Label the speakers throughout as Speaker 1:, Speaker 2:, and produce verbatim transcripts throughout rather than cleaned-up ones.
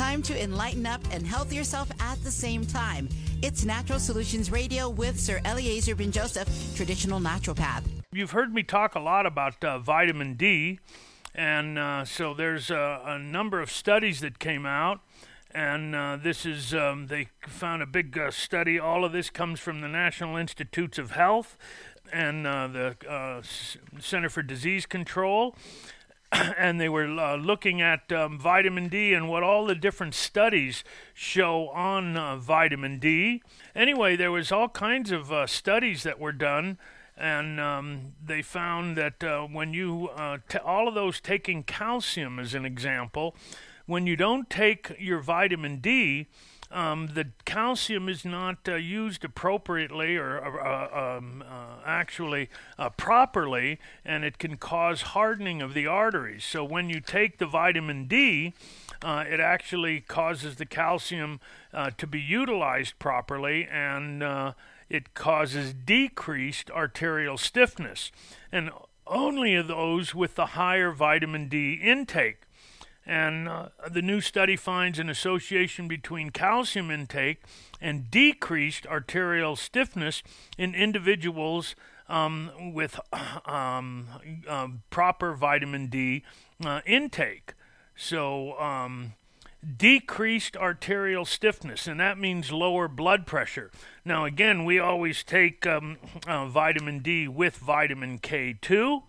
Speaker 1: Time to enlighten up and health yourself at the same time. It's Natural Solutions Radio with Sir Eliezer Ben Joseph, traditional naturopath.
Speaker 2: You've heard me talk a lot about uh, vitamin D, and uh, so there's a, a number of studies that came out, and uh, this is, um, they found a big uh, study. All of this comes from the National Institutes of Health and uh, the uh, Center for Disease Control. And they were uh, looking at um, vitamin D and what all the different studies show on uh, vitamin D. Anyway, there was all kinds of uh, studies that were done, and um, they found that uh, when you, uh, t- all of those taking calcium as an example, when you don't take your vitamin D, Um, the calcium is not uh, used appropriately or uh, um, uh, actually uh, properly, and it can cause hardening of the arteries. So when you take the vitamin D, uh, it actually causes the calcium uh, to be utilized properly, and uh, it causes decreased arterial stiffness, and only of those with the higher vitamin D intake. And uh, the new study finds an association between calcium intake and decreased arterial stiffness in individuals um, with um, uh, proper vitamin D uh, intake. So um, decreased arterial stiffness, and that means lower blood pressure. Now, again, we always take um, uh, vitamin D with vitamin K two.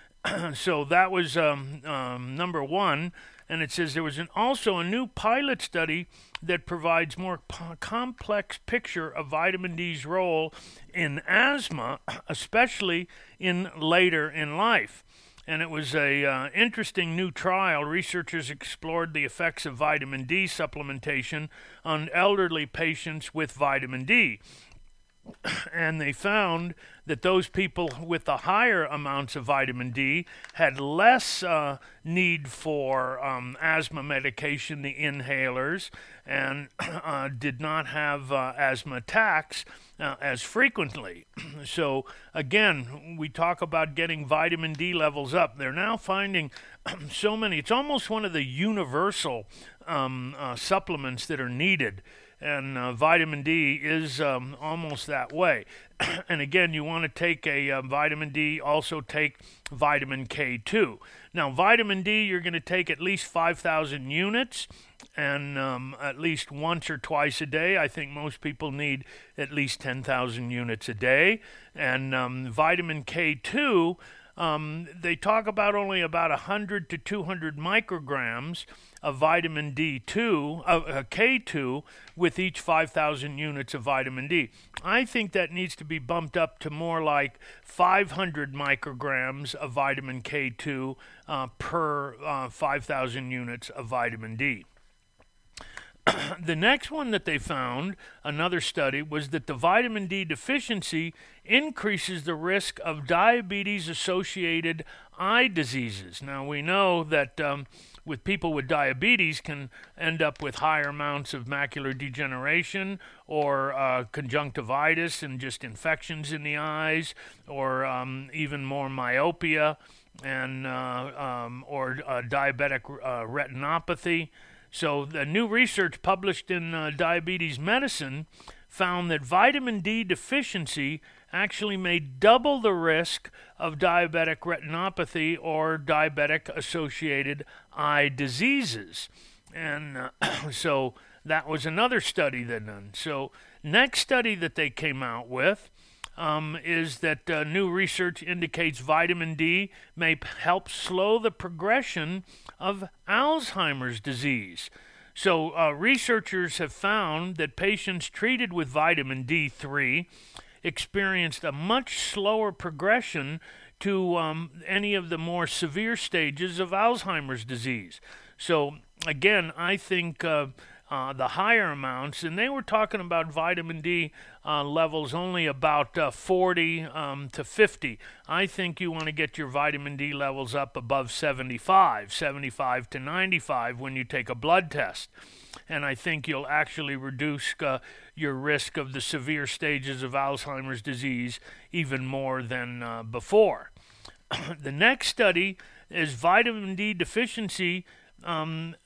Speaker 2: So that was um, um, number one. And it says there was an, also a new pilot study that provides more p- complex picture of vitamin D's role in asthma, especially in later in life. And it was a uh, interesting new trial. Researchers explored the effects of vitamin D supplementation on elderly patients with vitamin D. And they found that those people with the higher amounts of vitamin D had less uh, need for um, asthma medication, the inhalers, and uh, did not have uh, asthma attacks uh, as frequently. So again, we talk about getting vitamin D levels up. They're now finding so many. It's almost one of the universal um, uh, supplements that are needed. And uh, vitamin D is um, almost that way. And again, you want to take a uh, vitamin D, also take vitamin K two. Now, vitamin D, you're going to take at least five thousand units, and um, at least once or twice a day. I think most people need at least ten thousand units a day. And um, vitamin K two, um, they talk about only about one hundred to two hundred micrograms of vitamin D two, uh, uh, K two, with each five thousand units of vitamin D. I think that needs to be bumped up to more like five hundred micrograms of vitamin K two uh, per uh, five thousand units of vitamin D. The next one that they found, another study, was that the vitamin D deficiency increases the risk of diabetes-associated eye diseases. Now, we know that um, with people with diabetes can end up with higher amounts of macular degeneration or uh, conjunctivitis and just infections in the eyes, or um, even more myopia and uh, um, or uh, diabetic uh, retinopathy. So the new research published in uh, Diabetes Medicine found that vitamin D deficiency actually may double the risk of diabetic retinopathy or diabetic-associated eye diseases. And uh, so that was another study that done. So next study that they came out with um, is that uh, new research indicates vitamin D may p- help slow the progression of Alzheimer's disease. So uh, researchers have found that patients treated with vitamin D three experienced a much slower progression to um, any of the more severe stages of Alzheimer's disease. So again, I think uh, uh, the higher amounts, and they were talking about vitamin D uh, levels only about uh, forty um, to fifty. I think you want to get your vitamin D levels up above seventy-five, seventy-five to ninety-five when you take a blood test. And I think you'll actually reduce uh, your risk of the severe stages of Alzheimer's disease even more than uh, before. The next study is vitamin D deficiency um,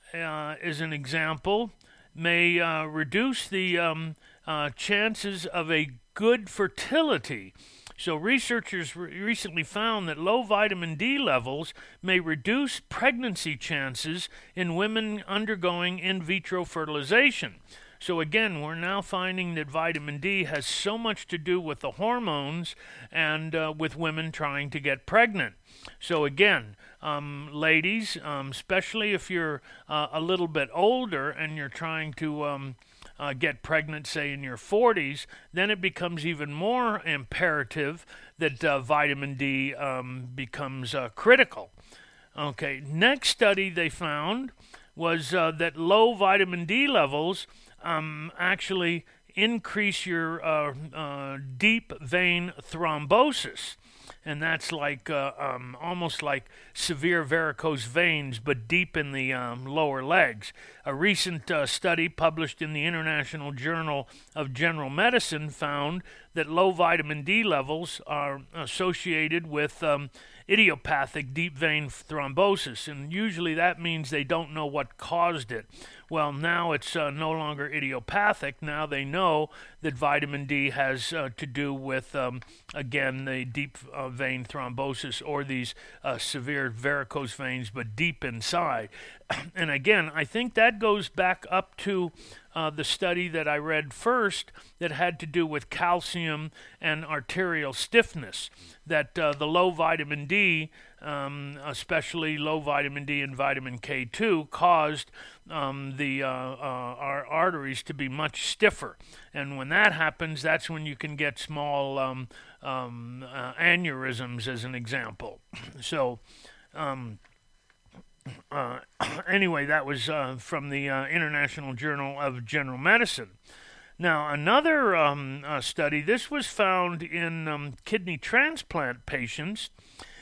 Speaker 2: uh, as an example, may uh, reduce the um, uh, chances of a good fertility. So researchers re- recently found that low vitamin D levels may reduce pregnancy chances in women undergoing in vitro fertilization. So again, we're now finding that vitamin D has so much to do with the hormones and uh, with women trying to get pregnant. So again, um, ladies, um, especially if you're uh, a little bit older and you're trying to um, uh, get pregnant, say in your forties, then it becomes even more imperative that uh, vitamin D um, becomes uh, critical. Okay, next study they found was uh, that low vitamin D levels um, actually increase your uh, uh, deep vein thrombosis. And that's like uh, um, almost like severe varicose veins, but deep in the um, lower legs. A recent uh, study published in the International Journal of General Medicine found that low vitamin D levels are associated with um, idiopathic deep vein thrombosis, and usually that means they don't know what caused it. Well, now it's uh, no longer idiopathic. Now they know that vitamin D has uh, to do with, um, again, the deep uh, vein thrombosis or these uh, severe varicose veins, but deep inside. And again, I think that goes back up to uh, the study that I read first that had to do with calcium and arterial stiffness, that uh, the low vitamin D, um, especially low vitamin D and vitamin K two, caused um, the uh, uh, our arteries to be much stiffer. And when that happens, that's when you can get small um, um, uh, aneurysms, as an example. So um, uh, anyway, that was uh, from the uh, International Journal of General Medicine. Now, another um, uh, study, this was found in um, kidney transplant patients,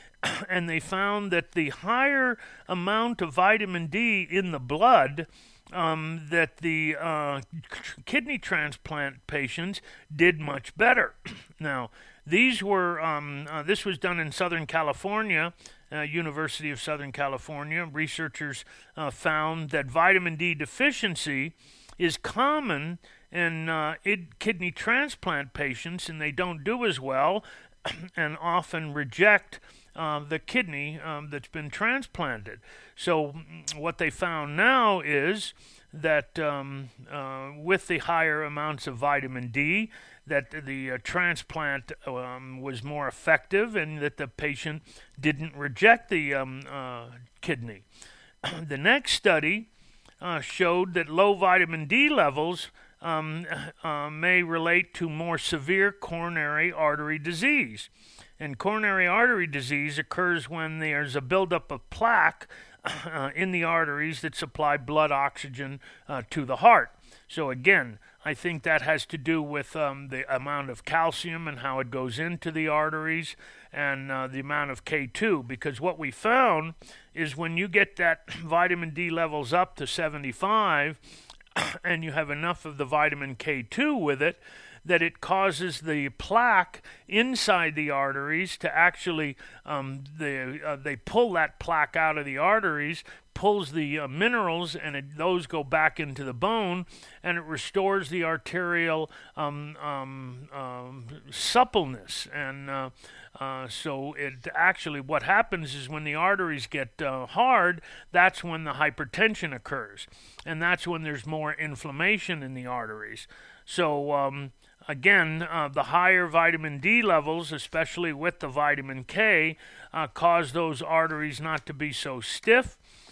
Speaker 2: and they found that the higher amount of vitamin D in the blood, um, that the uh, kidney transplant patients did much better. Now, these were, um, uh, this was done in Southern California, uh, University of Southern California. Researchers uh, found that vitamin D deficiency is common in uh, id- kidney transplant patients, and they don't do as well and often reject uh, the kidney um, that's been transplanted. So what they found now is that um, uh, with the higher amounts of vitamin D, that the uh, transplant um, was more effective and that the patient didn't reject the um, uh, kidney. The next study uh, showed that low vitamin D levels um, uh, may relate to more severe coronary artery disease. And coronary artery disease occurs when there's a buildup of plaque uh, in the arteries that supply blood oxygen uh, to the heart. So again, I think that has to do with um, the amount of calcium and how it goes into the arteries, and uh, the amount of K two, because what we found is when you get that vitamin D levels up to seventy-five and you have enough of the vitamin K two with it, that it causes the plaque inside the arteries to actually, um, the, uh, they pull that plaque out of the arteries, pulls the uh, minerals, and it, those go back into the bone, and it restores the arterial um, um, um, suppleness. And uh, uh, so it actually, what happens is when the arteries get uh, hard, that's when the hypertension occurs, and that's when there's more inflammation in the arteries. So um, again, uh, the higher vitamin D levels, especially with the vitamin K, uh, cause those arteries not to be so stiff.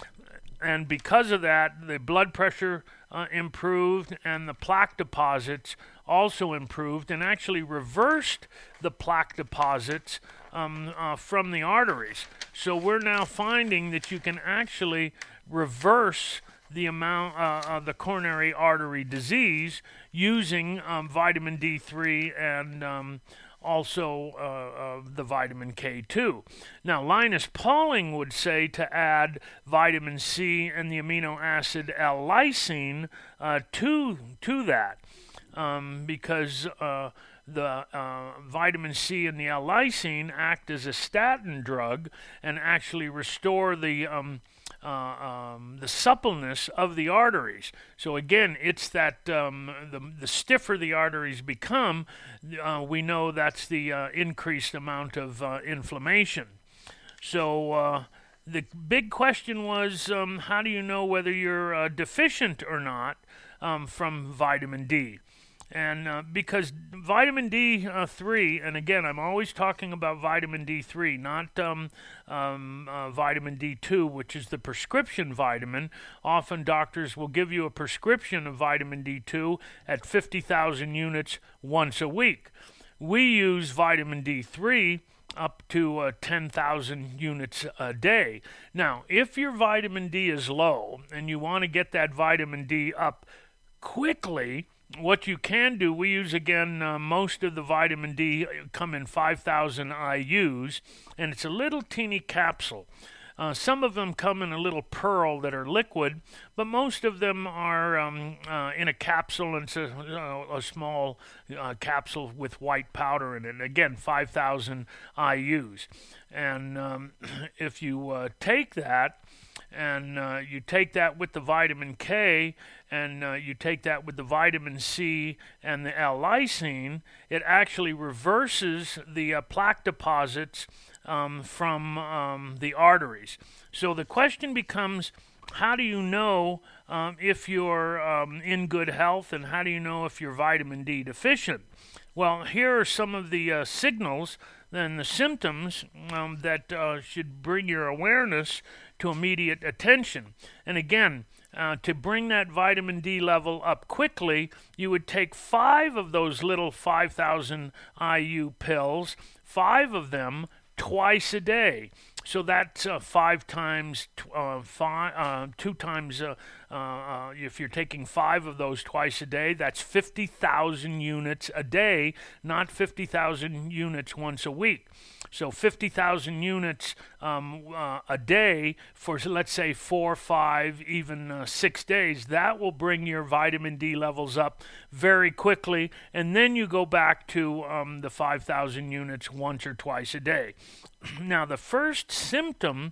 Speaker 2: And because of that, the blood pressure uh, improved, and the plaque deposits also improved, and actually reversed the plaque deposits um, uh, from the arteries. So we're now finding that you can actually reverse the amount uh, of the coronary artery disease using um, vitamin D three and um, also uh, uh, the vitamin K two. Now, Linus Pauling would say to add vitamin C and the amino acid L-lysine uh, to, to that, um, because uh, the uh, vitamin C and the L-lysine act as a statin drug and actually restore the um, uh, um, the suppleness of the arteries. So again, it's that um, the, the stiffer the arteries become, uh, we know that's the uh, increased amount of uh, inflammation. So uh, the big question was, um, how do you know whether you're uh, deficient or not um, from vitamin D? And uh, because vitamin D three, and again, I'm always talking about vitamin D three, not um, um, uh, vitamin D two, which is the prescription vitamin. Often doctors will give you a prescription of vitamin D two at fifty thousand units once a week. We use vitamin D three up to uh, ten thousand units a day. Now, if your vitamin D is low and you want to get that vitamin D up quickly, what you can do, we use, again, uh, most of the vitamin D come in five thousand I U's, and it's a little teeny capsule. Uh, some of them come in a little pearl that are liquid, but most of them are um, uh, in a capsule, and it's a, uh, a small uh, capsule with white powder in it. And again, five thousand I U's. And um, if you uh, take that, and uh, you take that with the vitamin K, and uh, you take that with the vitamin C and the L-lysine, it actually reverses the uh, plaque deposits um, from um, the arteries. So the question becomes, how do you know um, if you're um, in good health, and how do you know if you're vitamin D deficient? Well, here are some of the uh, signals and the symptoms um, that uh, should bring your awareness to immediate attention. And again, uh, to bring that vitamin D level up quickly, you would take five of those little five thousand I U pills, five of them twice a day. So that's uh, five times, uh, five, uh, two times, uh, uh, uh, if you're taking five of those twice a day, that's fifty thousand units a day, not fifty thousand units once a week. So fifty thousand units um, uh, a day for, let's say, four, five, even uh, six days. That will bring your vitamin D levels up very quickly, and then you go back to um, the five thousand units once or twice a day. Now, the first symptom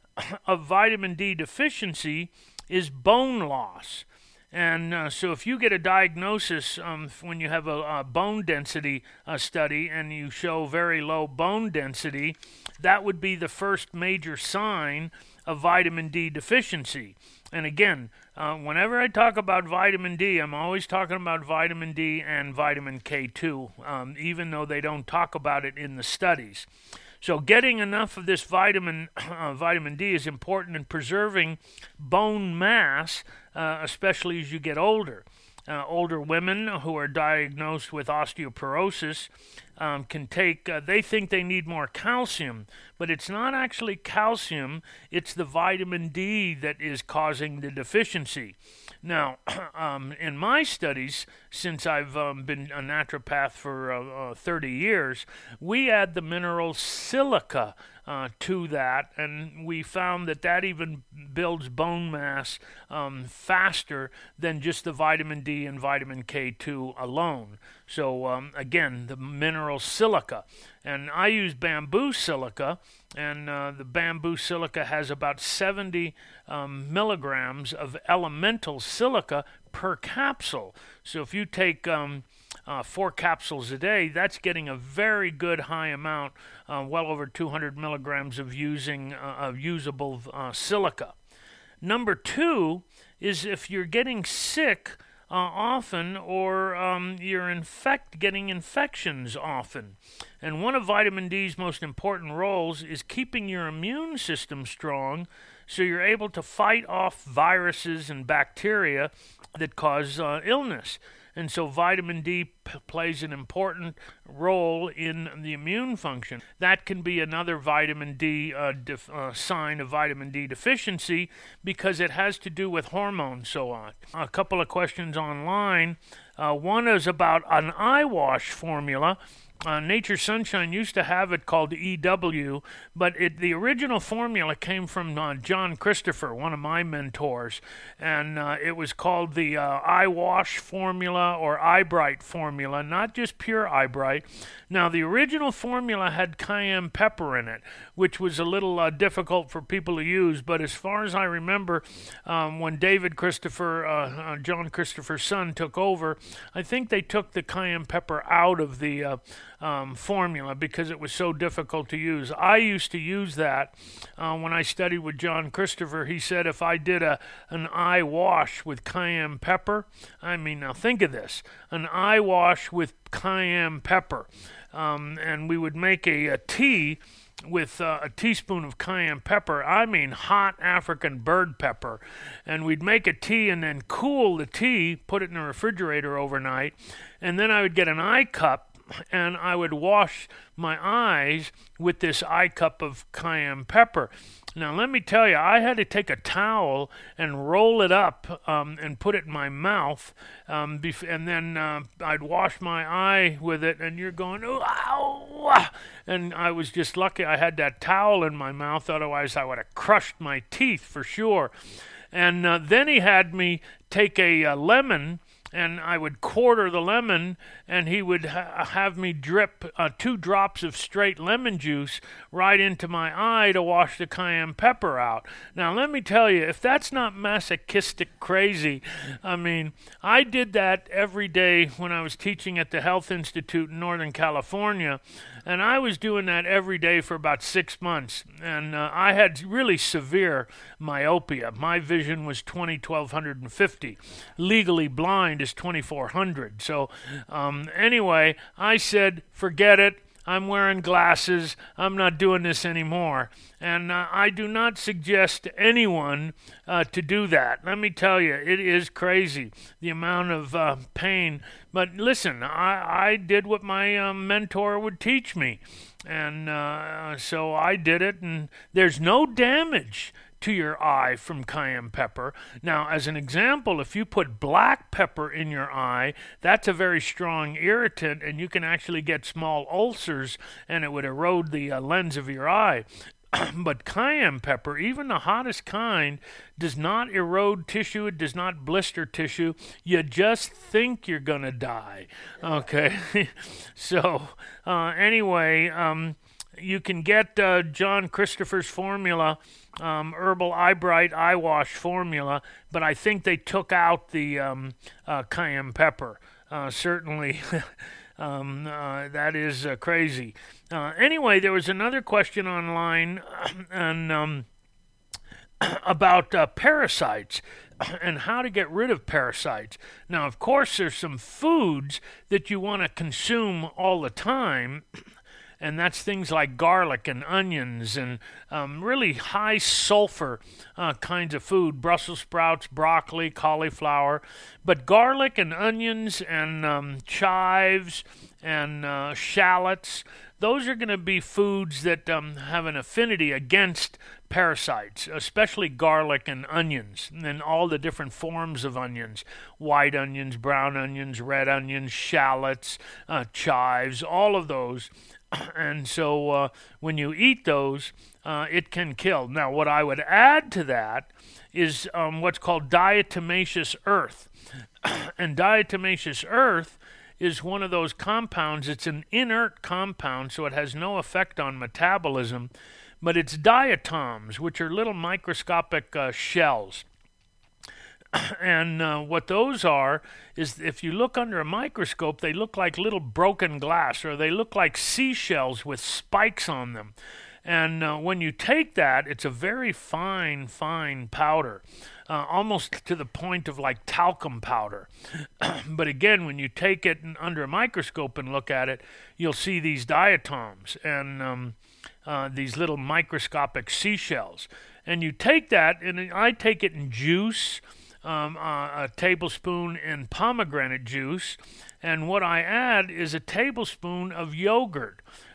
Speaker 2: of vitamin D deficiency is bone loss. And uh, so if you get a diagnosis um, when you have a, a bone density uh, study and you show very low bone density, that would be the first major sign of vitamin D deficiency. And again, uh, whenever I talk about vitamin D, I'm always talking about vitamin D and vitamin K two, um, even though they don't talk about it in the studies. So getting enough of this vitamin uh, vitamin D is important in preserving bone mass, uh, especially as you get older. Uh, older women who are diagnosed with osteoporosis um, can take, uh, they think they need more calcium, but it's not actually calcium, it's the vitamin D that is causing the deficiency. Now, um, in my studies, since I've um, been a naturopath for uh, uh, thirty years, we add the mineral silica uh, to that, and we found that that even builds bone mass um, faster than just the vitamin D and vitamin K two alone. So um, again, the mineral silica. And I use bamboo silica, and uh, the bamboo silica has about seventy um, milligrams of elemental silica per capsule. So if you take um, uh, four capsules a day, that's getting a very good high amount, uh, well over two hundred milligrams of using uh, of usable uh, silica. Number two is if you're getting sick Uh, often, or um, you're infect getting infections often. And one of vitamin D's most important roles is keeping your immune system strong so you're able to fight off viruses and bacteria that cause uh, illness. And so vitamin D p- plays an important role in the immune function. That can be another vitamin D uh, def- uh, sign of vitamin D deficiency because it has to do with hormones, so on. A couple of questions online. Uh, one is about an eye wash formula. Uh, Nature Sunshine used to have it called E W, but it, the original formula came from uh, John Christopher, one of my mentors, and uh, it was called the uh, Eye Wash formula or Eye Bright formula, not just pure Eye Bright. Now, the original formula had cayenne pepper in it, which was a little uh, difficult for people to use, but as far as I remember, um, when David Christopher, uh, uh, John Christopher's son, took over, I think they took the cayenne pepper out of the uh, um, formula because it was so difficult to use. I used to use that uh, when I studied with John Christopher. He said if I did a an eye wash with cayenne pepper, I mean, now think of this, an eye wash with cayenne pepper, um, and we would make a, a tea with uh, a teaspoon of cayenne pepper, I mean hot African bird pepper, and we'd make a tea and then cool the tea, put it in the refrigerator overnight, and then I would get an eye cup and I would wash my eyes with this eye cup of cayenne pepper. Now, let me tell you, I had to take a towel and roll it up um, and put it in my mouth, um, bef- and then uh, I'd wash my eye with it, and you're going, "Ooh, ow!" And I was just lucky I had that towel in my mouth, otherwise I would have crushed my teeth for sure. And uh, then he had me take a uh, lemon, and I would quarter the lemon, and he would ha- have me drip uh, two drops of straight lemon juice right into my eye to wash the cayenne pepper out. Now, let me tell you, if that's not masochistic crazy, I mean, I did that every day when I was teaching at the Health Institute in Northern California, and I was doing that every day for about six months, and uh, I had really severe myopia. My vision was twenty, twelve fifty. Legally blind is twenty-four hundred. So um, anyway, I said, forget it. I'm wearing glasses. I'm not doing this anymore. And uh, I do not suggest to anyone uh, to do that. Let me tell you, it is crazy, the amount of uh, pain. But listen, I, I did what my uh, mentor would teach me. And uh, so I did it, and there's no damage to your eye from cayenne pepper. Now, as an example, if you put black pepper in your eye, that's a very strong irritant, and you can actually get small ulcers, and it would erode the uh, lens of your eye. But cayenne pepper, even the hottest kind, does not erode tissue. It does not blister tissue. You just think you're going to die. Okay? so, uh, anyway, um, you can get uh, John Christopher's formula, um, Herbal Eye Bright Eye Wash formula, but I think they took out the um, uh, cayenne pepper. Uh, certainly, um, uh, that is uh, crazy. Uh, anyway, there was another question online and um, about uh, parasites and how to get rid of parasites. Now, of course, there's some foods that you want to consume all the time, and that's things like garlic and onions and um, really high sulfur uh, kinds of food, Brussels sprouts, broccoli, cauliflower. But garlic and onions and um, chives and uh, shallots, those are going to be foods that um, have an affinity against parasites, especially garlic and onions, and all the different forms of onions, white onions, brown onions, red onions, shallots, uh, chives, all of those. And so uh, when you eat those, uh, it can kill. Now, what I would add to that is um, what's called diatomaceous earth. And diatomaceous earth is one of those compounds. It's an inert compound, so it has no effect on metabolism, but it's diatoms, which are little microscopic uh, shells. And uh, what those are is if you look under a microscope, they look like little broken glass, or they look like seashells with spikes on them. And uh, when you take that, it's a very fine, fine powder, uh, almost to the point of like talcum powder. But again, when you take it under a microscope and look at it, you'll see these diatoms and um, uh, these little microscopic seashells. And you take that, and I take it in juice, Um, uh, a tablespoon in pomegranate juice, and what I add is a tablespoon of yogurt.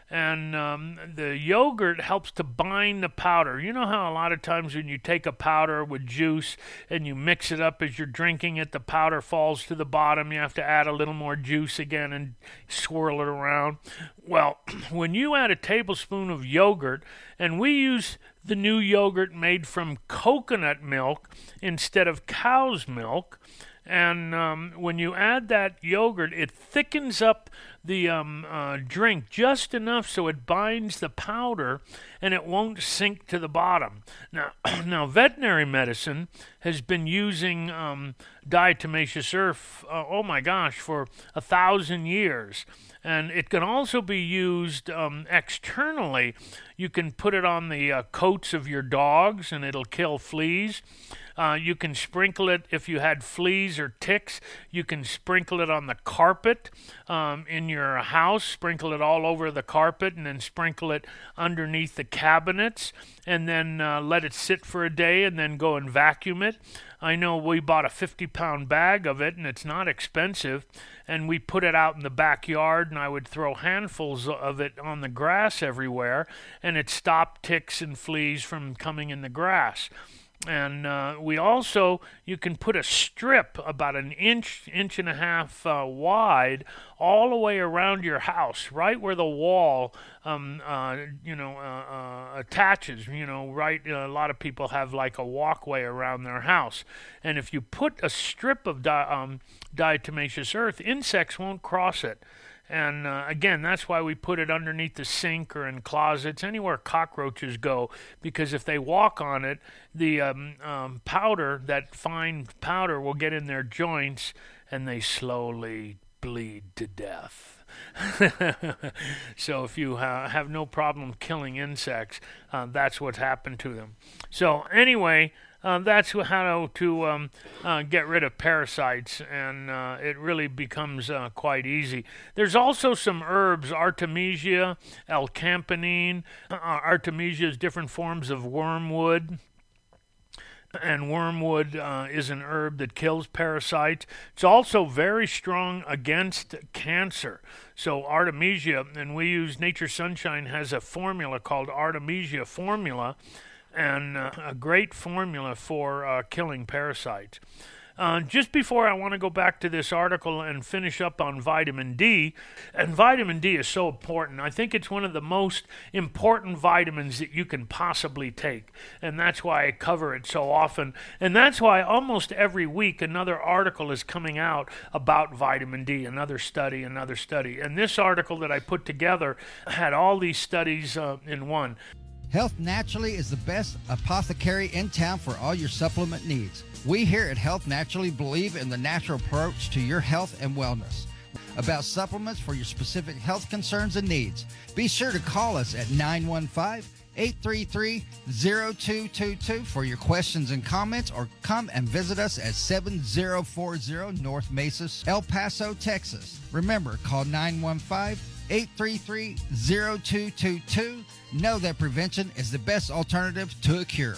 Speaker 2: And um, the yogurt helps to bind the powder. You know how a lot of times when you take a powder with juice and you mix it up as you're drinking it, the powder falls to the bottom. You have to add a little more juice again and swirl it around. Well, when you add a tablespoon of yogurt, and we use the new yogurt made from coconut milk instead of cow's milk, and um, when you add that yogurt, it thickens up the um, uh, drink just enough so it binds the powder and it won't sink to the bottom. Now, now veterinary medicine has been using um, diatomaceous earth, uh, oh my gosh, for a thousand years. And it can also be used um, externally. You can put it on the uh, coats of your dogs and it'll kill fleas. Uh, you can sprinkle it if you had fleas or ticks. You can sprinkle it on the carpet um, in your house, sprinkle it all over the carpet, and then sprinkle it underneath the cabinets, and then uh, let it sit for a day and then go and vacuum it. I know we bought a fifty pound bag of it, and it's not expensive, and we put it out in the backyard, and I would throw handfuls of it on the grass everywhere, and it stopped ticks and fleas from coming in the grass. And uh, we also, you can put a strip about an inch, inch and a half uh, wide all the way around your house, right where the wall, um, uh, you know, uh, uh, attaches, you know, right, uh, a lot of people have like a walkway around their house. And if you put a strip of di- um, diatomaceous earth, insects won't cross it. And uh, again, that's why we put it underneath the sink or in closets, anywhere cockroaches go, because if they walk on it, the um, um, powder, that fine powder, will get in their joints and they slowly bleed to death. So if you uh, have no problem killing insects, uh, that's what's happened to them. So anyway, Uh, that's how to um, uh, get rid of parasites, and uh, it really becomes uh, quite easy. There's also some herbs, Artemisia, L-campanine. Uh, Artemisia is different forms of wormwood, and wormwood uh, is an herb that kills parasites. It's also very strong against cancer. So Artemisia, and we use Nature Sunshine has a formula called Artemisia Formula, and uh, a great formula for uh, killing parasites. Uh, just before I want to go back to this article and finish up on vitamin D, and vitamin D is so important. I think it's one of the most important vitamins that you can possibly take, and that's why I cover it so often. And that's why almost every week another article is coming out about vitamin D, another study, another study. And this article that I put together had all these studies uh, in one.
Speaker 3: Health Naturally is the best apothecary in town for all your supplement needs. We here at Health Naturally believe in the natural approach to your health and wellness. About supplements for your specific health concerns and needs, be sure to call us at nine one five, eight three three, zero two two two for your questions and comments, or come and visit us at seven zero four zero North Mesa, El Paso, Texas. Remember, call nine one five, eight three three, zero two two two. Know that prevention is the best alternative to a cure.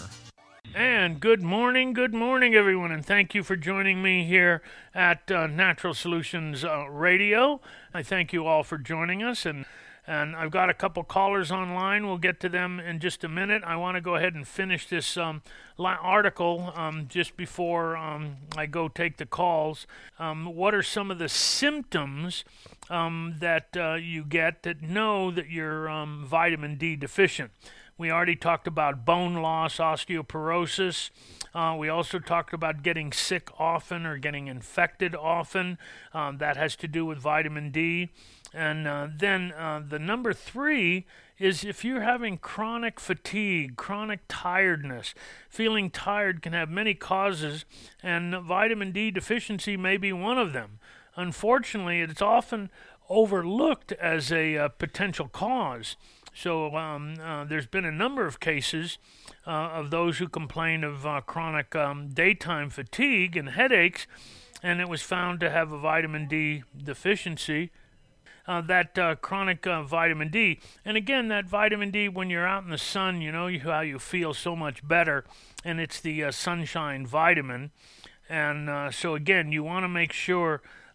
Speaker 2: And good morning, good morning, everyone, and thank you for joining me here at uh, Natural Solutions uh, Radio. I thank you all for joining us, and and I've got a couple callers online. We'll get to them in just a minute. I want to go ahead and finish this um, article um, just before um, I go take the calls. Um, what are some of the symptoms um, that uh, you get that know that you're um, vitamin D deficient? We already talked about bone loss, osteoporosis. Uh, we also talked about getting sick often or getting infected often. Um, that has to do with vitamin D. And uh, then uh, the number three is if you're having chronic fatigue, chronic tiredness. Feeling tired can have many causes, and vitamin D deficiency may be one of them. Unfortunately, it's often overlooked as a uh, potential cause. So um, uh, there's been a number of cases uh, of those who complain of uh, chronic um, daytime fatigue and headaches, and it was found to have a vitamin D deficiency. Uh, that uh, chronic uh, vitamin D. And again, that vitamin D, when you're out in the sun, you know you, how you feel so much better, and it's the uh, sunshine vitamin. And uh, so again, you want to make sure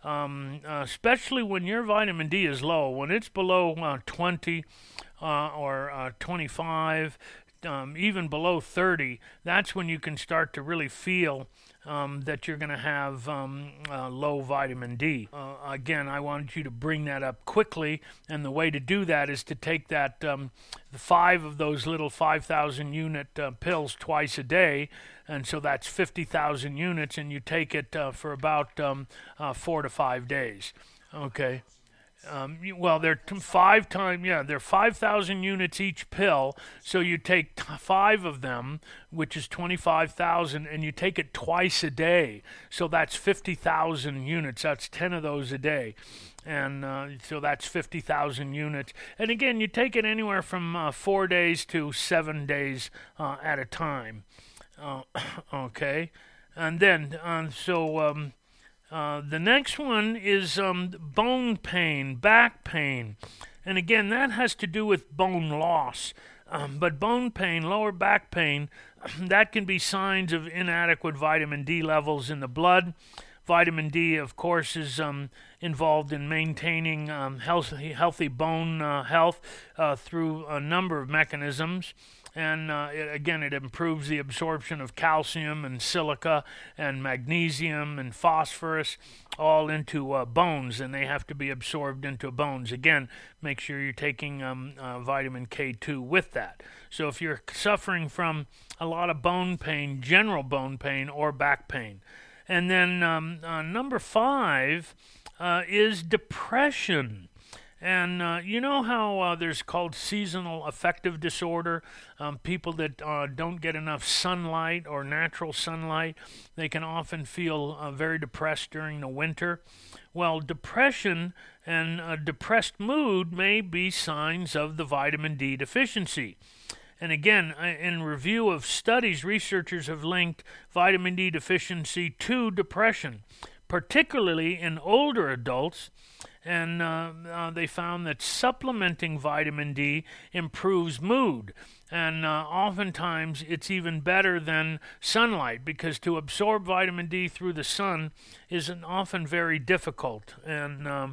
Speaker 2: um, uh, especially when your vitamin D is low. When it's below uh, twenty uh, or uh, twenty-five, um, even below thirty, that's when you can start to really feel Um, that you're going to have um, uh, low vitamin D. Uh, again, I wanted you to bring that up quickly, and the way to do that is to take that um, five of those little five thousand unit uh, pills twice a day, and so that's fifty thousand units, and you take it uh, for about um, uh, four to five days. Okay. Um, you- well, they're t- five times, yeah, they're five thousand units each pill. So you take t- five of them, which is twenty-five thousand, and you take it twice a day. So that's fifty thousand units. That's ten of those a day. And uh, so that's fifty thousand units. And again, you take it anywhere from uh, four days to seven days uh, at a time. Uh, okay. And then, uh, so. Um, Uh, the next one is um, bone pain, back pain. And again, that has to do with bone loss. Um, but bone pain, lower back pain, that can be signs of inadequate vitamin D levels in the blood. Vitamin D, of course, is um, involved in maintaining um, healthy, healthy bone uh, health uh, through a number of mechanisms. And uh, it, again, it improves the absorption of calcium and silica and magnesium and phosphorus all into uh, bones, and they have to be absorbed into bones. Again, make sure you're taking um, uh, vitamin K two with that. So if you're suffering from a lot of bone pain, general bone pain or back pain. And then um, uh, number five uh, is depression. And uh, you know how uh, there's called seasonal affective disorder? Um, people that uh, don't get enough sunlight or natural sunlight, they can often feel uh, very depressed during the winter. Well, depression and uh, depressed mood may be signs of the vitamin D deficiency. And again, in review of studies, researchers have linked vitamin D deficiency to depression, particularly in older adults. And uh, uh, they found that supplementing vitamin D improves mood. And uh, oftentimes it's even better than sunlight, because to absorb vitamin D through the sun is an often very difficult. And um,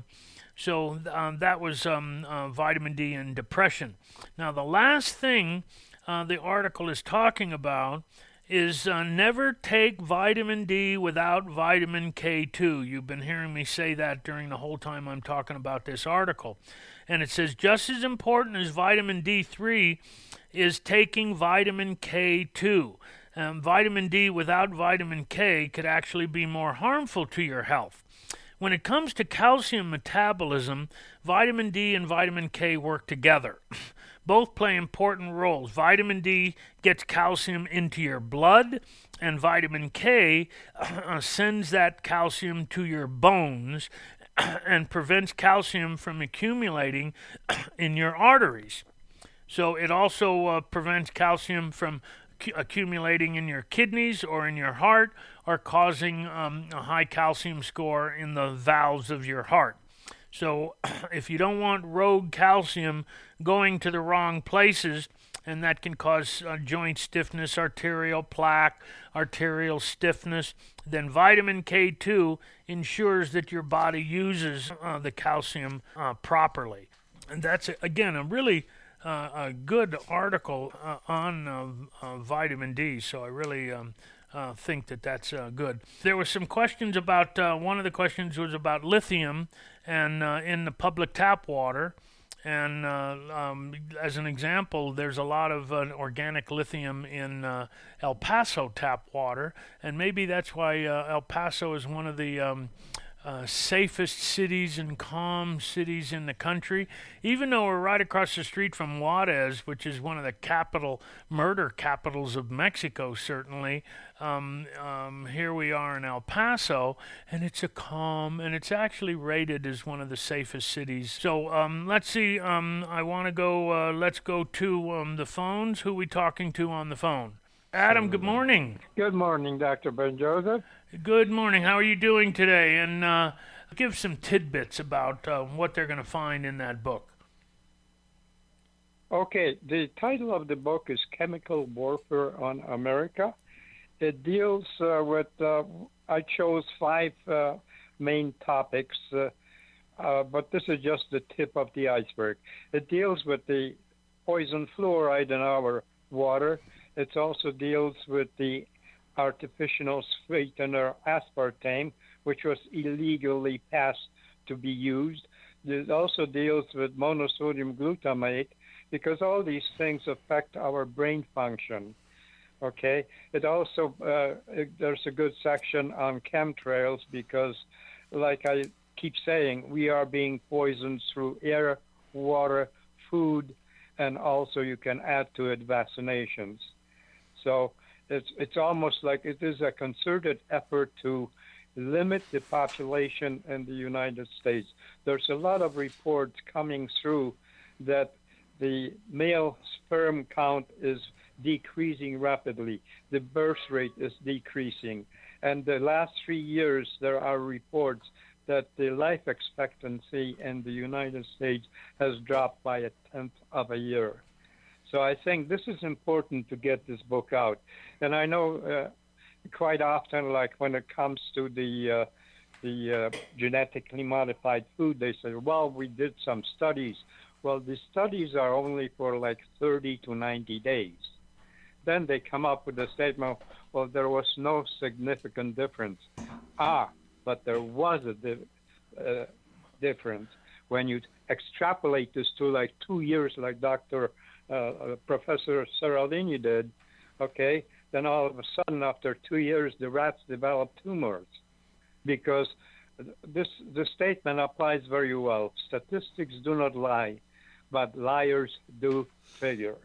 Speaker 2: so uh, that was um, uh, vitamin D and depression. Now, the last thing uh, the article is talking about is uh, never take vitamin D without vitamin K two. You've been hearing me say that during the whole time I'm talking about this article. And it says just as important as vitamin D three is taking vitamin K two. Um, vitamin D without vitamin K could actually be more harmful to your health. When it comes to calcium metabolism, vitamin D and vitamin K work together. Both play important roles. Vitamin D gets calcium into your blood, and vitamin K uh, sends that calcium to your bones and prevents calcium from accumulating in your arteries. So it also uh, prevents calcium from c- accumulating in your kidneys or in your heart, or causing um, a high calcium score in the valves of your heart. So if you don't want rogue calcium going to the wrong places, and that can cause uh, joint stiffness, arterial plaque, arterial stiffness, then vitamin K two ensures that your body uses uh, the calcium uh, properly. And that's, again, a really uh, a good article uh, on uh, uh, vitamin D, so I really um, uh, think that that's uh, good. There were some questions about, uh, one of the questions was about lithium and uh, in the public tap water. And uh, um, as an example, there's a lot of uh, organic lithium in uh, El Paso tap water, and maybe that's why uh, El Paso is one of the um, uh, safest cities and calm cities in the country. Even though we're right across the street from Juarez, which is one of the capital murder capitals of Mexico, certainly, um, um, here we are in El Paso, and it's a calm, and it's actually rated as one of the safest cities. So um, let's see, um, I want to go, uh, let's go to um, the phones. Who are we talking to on the phone? Adam, good morning.
Speaker 4: Good morning, Doctor Ben Joseph.
Speaker 2: Good morning. How are you doing today? And uh, give some tidbits about uh, what they're going to find in that book.
Speaker 4: Okay, the title of the book is Chemical Warfare on America. It deals uh, with, uh, I chose five uh, main topics, uh, uh, but this is just the tip of the iceberg. It deals with the poison fluoride in our water. It also deals with the artificial sweetener aspartame, which was illegally passed to be used. It also deals with monosodium glutamate, because all these things affect our brain function. Okay. It also uh, it, there's a good section on chemtrails, because, like I keep saying, we are being poisoned through air, water, food, and also you can add to it vaccinations. So it's it's almost like it is a concerted effort to limit the population in the United States. There's a lot of reports coming through that the male sperm count is decreasing rapidly. The birth rate is decreasing. And the last three years, there are reports that the life expectancy in the United States has dropped by a tenth of a year. So I think this is important to get this book out. And I know uh, quite often, like when it comes to the uh, the uh, genetically modified food, they say, well, we did some studies. Well, the studies are only for like thirty to ninety days. Then they come up with a statement, well, there was no significant difference. Ah, but there was a di- uh, difference. When you extrapolate this to like two years, like Doctor Uh, uh, Professor Seralini did, okay, then all of a sudden after two years, the rats develop tumors, because this the statement applies very well. Statistics do not lie, but liars do figure.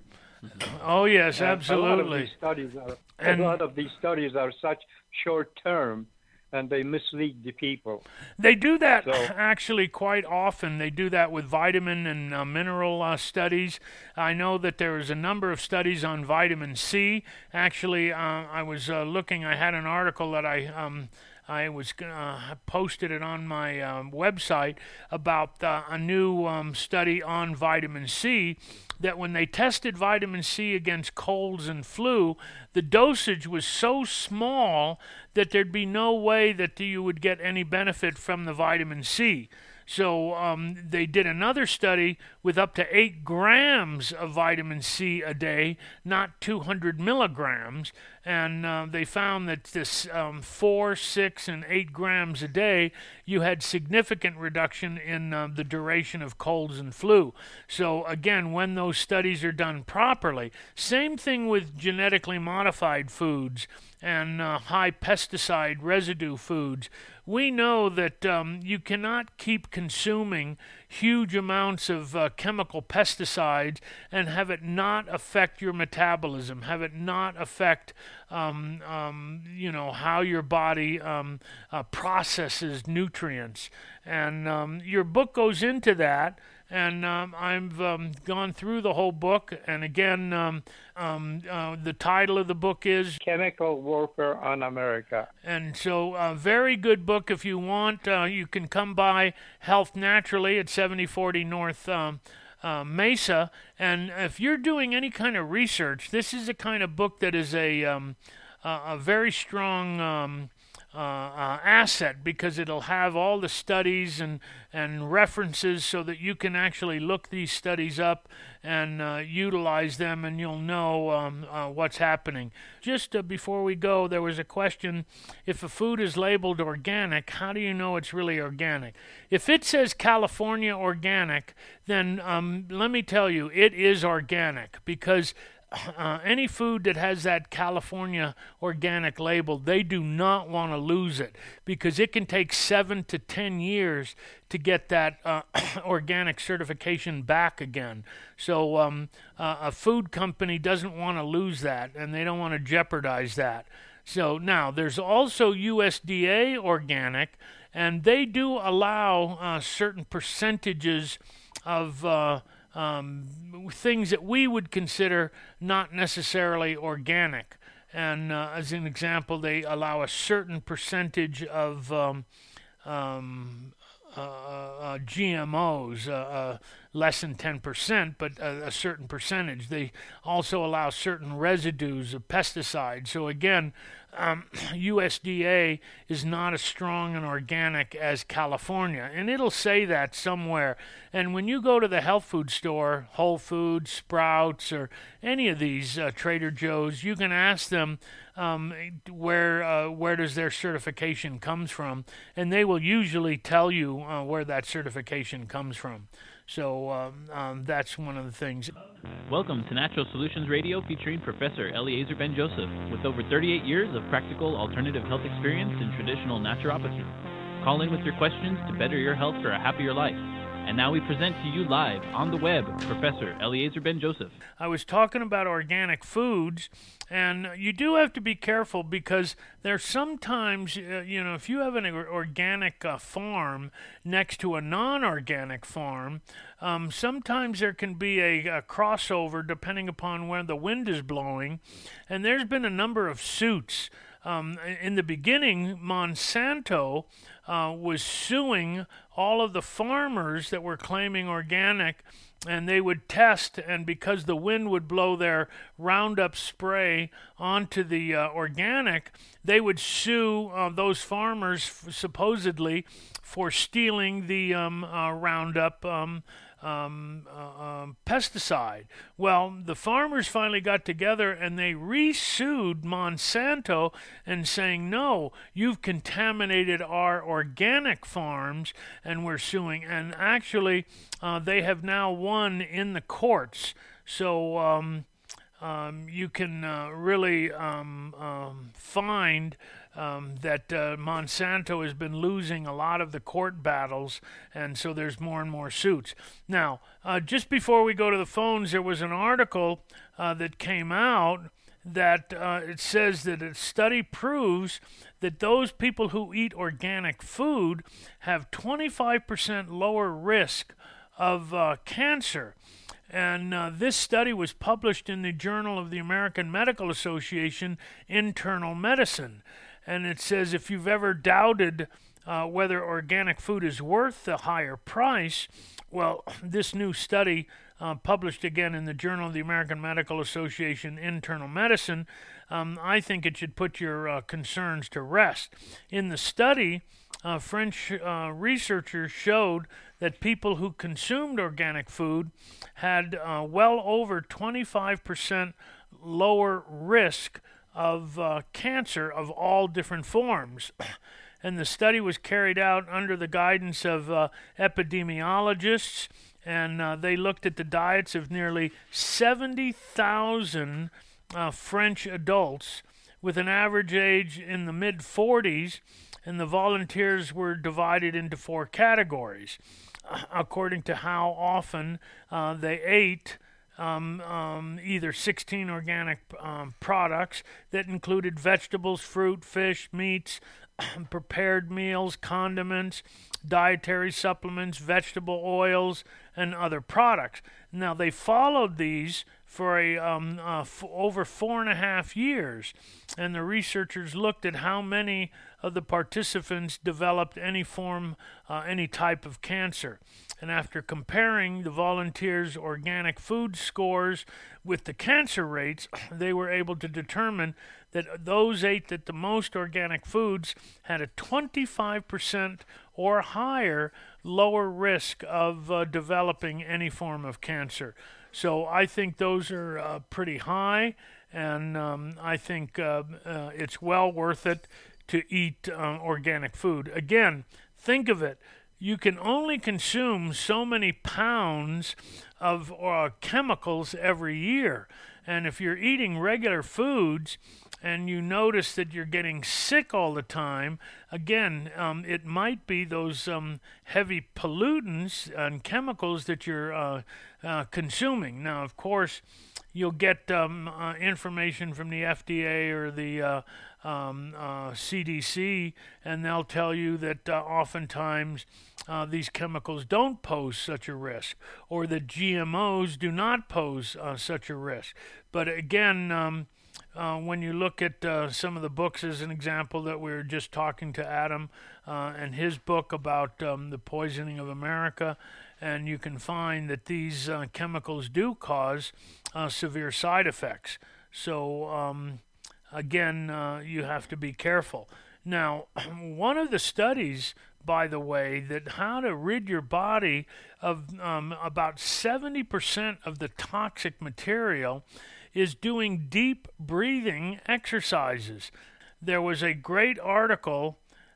Speaker 2: Oh yes,
Speaker 4: and
Speaker 2: absolutely.
Speaker 4: A lot of these studies are
Speaker 2: and
Speaker 4: a lot of these studies are such short term, and they mislead the people.
Speaker 2: They do that
Speaker 4: so,
Speaker 2: actually quite often. They do that with vitamin and uh, mineral uh, studies. I know that there is a number of studies on vitamin C. Actually, uh, I was uh, looking, I had an article that I um, I was uh, posted it on my um, website about uh, a new um, study on vitamin C, that when they tested vitamin C against colds and flu, the dosage was so small that there'd be no way that you would get any benefit from the vitamin C. So um, they did another study with up to eight grams of vitamin C a day, not two hundred milligrams, and uh, they found that this um, four, six, and eight grams a day, you had significant reduction in uh, the duration of colds and flu. So again, when those studies are done properly, same thing with genetically modified foods and uh, high pesticide residue foods. We know that um, you cannot keep consuming huge amounts of uh, chemical pesticides and have it not affect your metabolism, have it not affect, um, um, you know, how your body um, uh, processes nutrients. And um, your book goes into that. And um, I've um, gone through the whole book. And again, um, um, uh, the title of the book is
Speaker 4: Chemical Warfare on America.
Speaker 2: And so a uh, very good book. If you want, uh, you can come by Health Naturally at seventy forty North um, uh, Mesa. And if you're doing any kind of research, this is the kind of book that is a, um, uh, a very strong Um, Uh, uh, asset, because it'll have all the studies and, and references so that you can actually look these studies up and uh, utilize them, and you'll know um, uh, what's happening. Just uh, before we go, there was a question, if a food is labeled organic, how do you know it's really organic? If it says California organic, then um, let me tell you, it is organic, because Uh, any food that has that California organic label, they do not want to lose it, because it can take seven to ten years to get that uh, organic certification back again. So um, uh, a food company doesn't want to lose that, and they don't want to jeopardize that. So now there's also U S D A organic, and they do allow uh, certain percentages of uh, Um, things that we would consider not necessarily organic. And uh, as an example, they allow a certain percentage of um, um, uh, uh, G M Os, uh, uh, less than ten percent, but a, a certain percentage. They also allow certain residues of pesticides. So again, um, U S D A is not as strong and organic as California, and it'll say that somewhere. And when you go to the health food store, Whole Foods, Sprouts, or any of these uh, Trader Joe's, you can ask them um, where uh, where does their certification comes from, and they will usually tell you uh, where that certification comes from. So um, um, that's one of the things.
Speaker 5: Welcome to Natural Solutions Radio, featuring Professor Eliezer Ben-Joseph, with over thirty-eight years of practical alternative health experience in traditional naturopathy. Call in with your questions to better your health for a happier life. And now we present to you live on the web, Professor Eliezer Ben-Joseph.
Speaker 2: I was talking about organic foods, and you do have to be careful because there's sometimes, uh, you know, if you have an organic uh, farm next to a non-organic farm, um, sometimes there can be a, a crossover depending upon where the wind is blowing, and there's been a number of suits. Um, in the beginning, Monsanto uh, was suing all of the farmers that were claiming organic, and they would test, and because the wind would blow their Roundup spray onto the uh, organic, they would sue uh, those farmers f- supposedly for stealing the um, uh, Roundup um Um, uh, um, pesticide. Well, the farmers finally got together and they re-sued Monsanto and saying, no, you've contaminated our organic farms, and we're suing. And actually, uh, they have now won in the courts. So um, um, you can uh, really um, um, find Um, that uh, Monsanto has been losing a lot of the court battles, and so there's more and more suits. Now, uh, just before we go to the phones, there was an article uh, that came out that uh, it says that a study proves that those people who eat organic food have twenty-five percent lower risk of uh, cancer. And uh, this study was published in the Journal of the American Medical Association, Internal Medicine. And it says if you've ever doubted uh, whether organic food is worth the higher price, well, this new study, uh, published again in the Journal of the American Medical Association, Internal Medicine, um, I think it should put your uh, concerns to rest. In the study, uh, French uh, researchers showed that people who consumed organic food had uh, well over twenty-five percent lower risk of uh, cancer of all different forms. And the study was carried out under the guidance of uh, epidemiologists, and uh, they looked at the diets of nearly seventy thousand uh, French adults with an average age in the mid forties, and the volunteers were divided into four categories uh, according to how often uh, they ate Um, um, either sixteen organic um, products that included vegetables, fruit, fish, meats, prepared meals, condiments, dietary supplements, vegetable oils, and other products. Now, they followed these for a um, uh, f- over four and a half years, and the researchers looked at how many of the participants developed any form, uh, any type of cancer. And after comparing the volunteers' organic food scores with the cancer rates, they were able to determine that those ate that the most organic foods had a twenty-five percent or higher lower risk of uh, developing any form of cancer. So I think those are uh, pretty high, and um, I think uh, uh, it's well worth it to eat uh, organic food. Again, think of it. You can only consume so many pounds of uh, chemicals every year. And if you're eating regular foods and you notice that you're getting sick all the time, again, um, it might be those um, heavy pollutants and chemicals that you're uh, uh, consuming. Now, of course, you'll get um, uh, information from the F D A or the uh, um, uh, C D C, and they'll tell you that uh, oftentimes uh, these chemicals don't pose such a risk, or that G M Os do not pose uh, such a risk. But again, um, uh, when you look at uh, some of the books, as an example, that we were just talking to Adam uh, and his book about um, the poisoning of America, and you can find that these uh, chemicals do cause uh, severe side effects. So, um, again, uh, you have to be careful. Now, one of the studies, by the way, that how to rid your body of um, about seventy percent of the toxic material is doing deep breathing exercises. There was a great article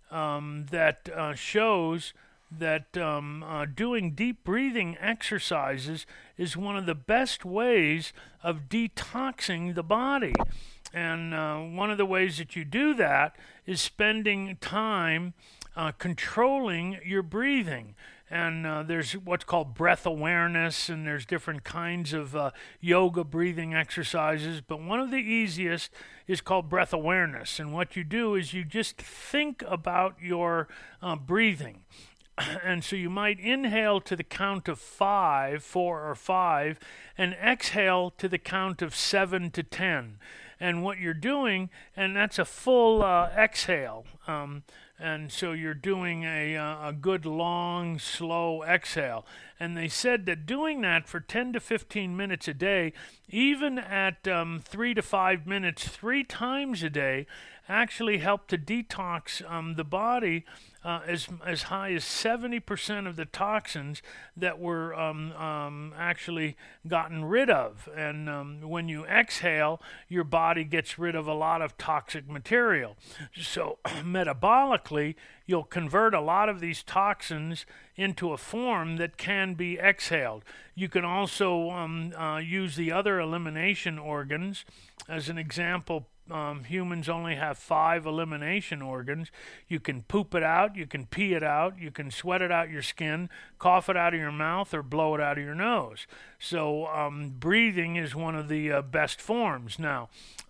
Speaker 2: um, that uh, shows that um, uh, doing deep breathing exercises is one of the best ways of detoxing the body. And uh, one of the ways that you do that is spending time uh, controlling your breathing. And uh, there's what's called breath awareness, and there's different kinds of uh, yoga breathing exercises. But one of the easiest is called breath awareness. And what you do is you just think about your uh, breathing. And so you might inhale to the count of five, four or five, and exhale to the count of seven to ten. And what you're doing, and that's a full uh, exhale. Um, and so you're doing a, uh, a good long, slow exhale. And they said that doing that for ten to fifteen minutes a day, even at um, three to five minutes, three times a day, actually helped to detox um, the body uh, as as high as seventy percent of the toxins that were um, um, actually gotten rid of. And um, when you exhale, your body gets rid of a lot of toxic material. So metabolically, you'll convert a lot of these toxins into a form that can be exhaled. You can also um, uh, use the other elimination organs. As an example, Um, humans only have five elimination organs. You can poop it out, you can pee it out, you can sweat it out your skin, cough it out of your mouth, or blow it out of your nose. So um, breathing is one of the uh, best forms. Now,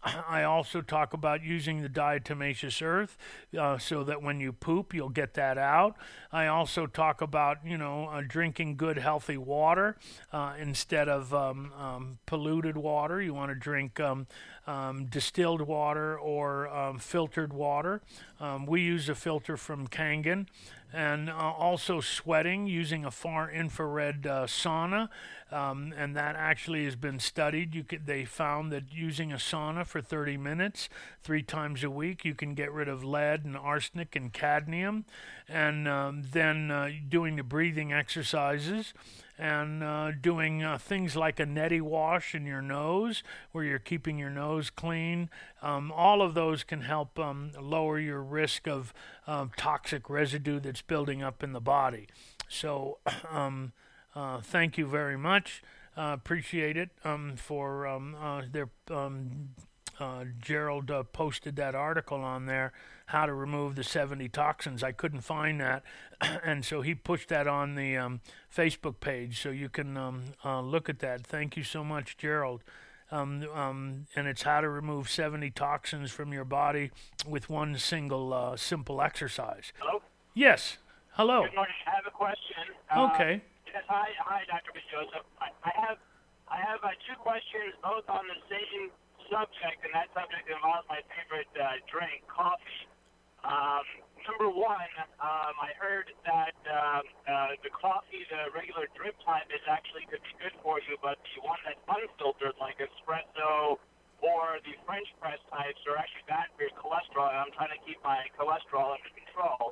Speaker 2: I also talk about using the diatomaceous earth uh, so that when you poop, you'll get that out. I also talk about, you know, uh, drinking good, healthy water uh, instead of um, um, polluted water. You want to drink um, um, distilled water or um, filtered water. Um, we use a filter from Kangen. And uh, also sweating using a far infrared uh, sauna, um, and that actually has been studied. You could, they found that using a sauna for thirty minutes, three times a week, you can get rid of lead and arsenic and cadmium. And um, then uh, doing the breathing exercises and uh, doing uh, things like a neti wash in your nose, where you're keeping your nose clean. Um, all of those can help um, lower your risk of um, toxic residue that's building up in the body. So um, uh, thank you very much. Uh, appreciate it um, for um, uh, their um, uh, Gerald uh, posted that article on there, how to remove the seventy toxins. I couldn't find that, and so he pushed that on the um, Facebook page, so you can um, uh, look at that. Thank you so much, Gerald. Um, um, and it's how to remove seventy toxins from your body with one single uh, simple exercise.
Speaker 6: Hello?
Speaker 2: Yes. Hello.
Speaker 6: Good morning. I have a question.
Speaker 2: Okay.
Speaker 6: Uh, yes, hi, hi, Doctor Joseph. I, I have, I have uh, two questions, both on the same subject, and that subject involves my favorite uh, drink, coffee. Um, number one, um, I heard that um, uh, the coffee, the regular drip type, is actually could be good for you, but the one that's unfiltered, like espresso or the French press types, are actually bad for your cholesterol, and I'm trying to keep my cholesterol under control.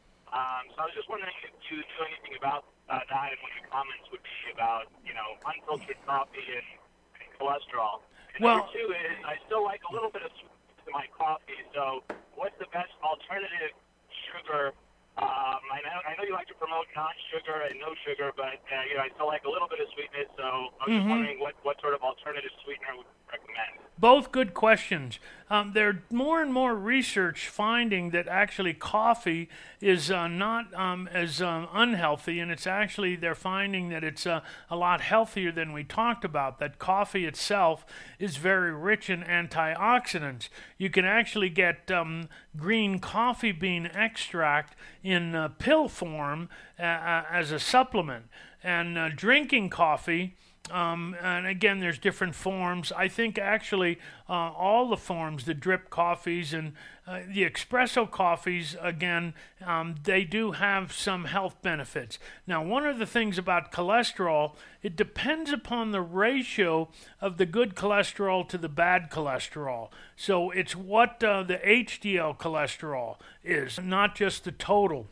Speaker 6: Um, so I was just wondering if you knew anything about uh, that, and what your comments would be about, you know, unfiltered coffee and, and cholesterol. And
Speaker 2: Well,
Speaker 6: number two is I still like a little bit of sweetness to my coffee, so what's the best alternative sugar? Um, I know I know you like to promote non-sugar and no sugar, but uh, you know I still like a little bit of sweetness. So I was
Speaker 2: Mm-hmm.
Speaker 6: just wondering what, what sort of alternative sweetener would you recommend?
Speaker 2: Both good questions. Um, there's more and more research finding that actually coffee is uh, not um, as um, unhealthy, and it's actually, they're finding that it's uh, a lot healthier than we talked about, that coffee itself is very rich in antioxidants. You can actually get um, green coffee bean extract in uh, pill form uh, uh, as a supplement, and uh, drinking coffee Um, and again, there's different forms. I think actually uh, all the forms, the drip coffees and uh, the espresso coffees, again, um, they do have some health benefits. Now, one of the things about cholesterol, it depends upon the ratio of the good cholesterol to the bad cholesterol. So it's what uh, the H D L cholesterol is, not just the total.